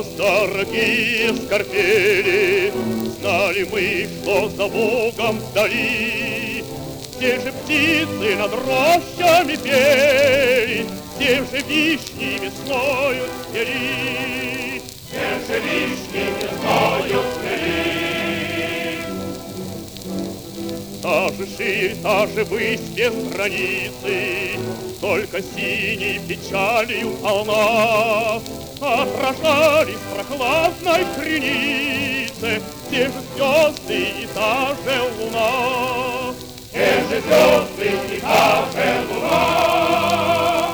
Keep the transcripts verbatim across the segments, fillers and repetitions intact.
вас, дорогие скорпели, знали мы, что за Богом вдали те же птицы над рощами пели, те же вишни весною цвели, те же вишни весною цвели. Та же ширь, та же высь без границы, только синей печалью полна, отражались в прохладной кренице те же звезды и та же луна, те же звезды и та же луна.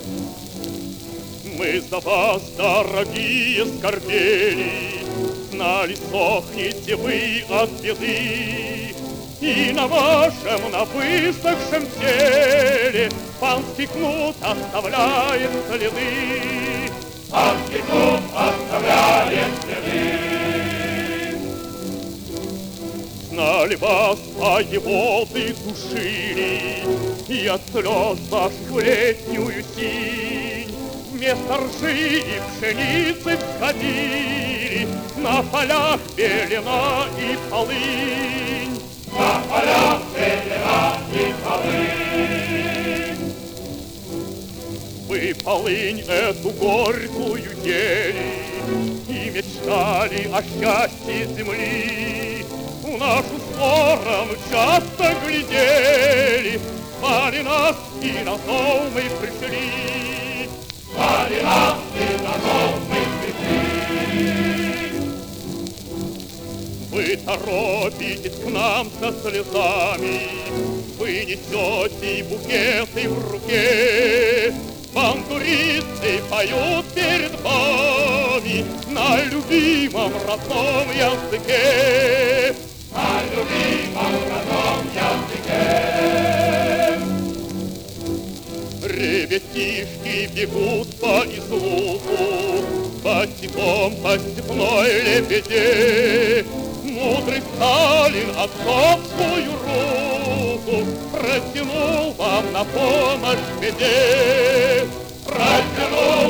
Мы за вас, дорогие скорбели, знали, сохнете вы от беды, и на вашем, на высохшем теле панский кнут оставляет следы. Панский кнут оставляет следы. Знали вас, а его ты душили, и от слез ваших в летнюю синь вместо ржи и пшеницы всходили на полях белена и полынь. На полях белена и полынь. Вы полынь эту горькую ели и мечтали о счастье земли. В нашу сторону часто глядели, звали нас, и на зов мы пришли. Звали нас, и на зов мы пришли. Вы торопитесь к нам со слезами, вы несете букеты в руке. Бандуристы поют перед вами на любимом родном языке. На любимом родном языке. Ребятишки бегут по излуку, босиком по степной лебеде. Мудрый Сталин отцовскую руку протянул вам на помощь в беде. Протянул